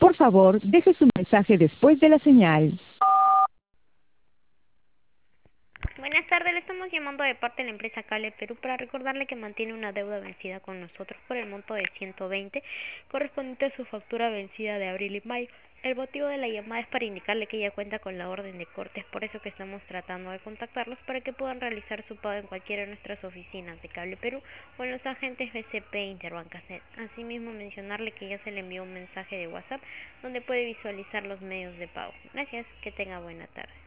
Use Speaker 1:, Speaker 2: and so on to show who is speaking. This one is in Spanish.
Speaker 1: Por favor, deje su mensaje después de la señal.
Speaker 2: Buenas tardes, le estamos llamando de parte de la empresa Cable Perú para recordarle que mantiene una deuda vencida con nosotros por el monto de 120, correspondiente a su factura vencida de abril y mayo. El motivo de la llamada es para indicarle que ya cuenta con la orden de corte, es por eso que estamos tratando de contactarlos para que puedan realizar su pago en cualquiera de nuestras oficinas de Cable Perú o en los agentes BCP e Interbancasnet. Asimismo, mencionarle que ya se le envió un mensaje de WhatsApp donde puede visualizar los medios de pago. Gracias, que tenga buena tarde.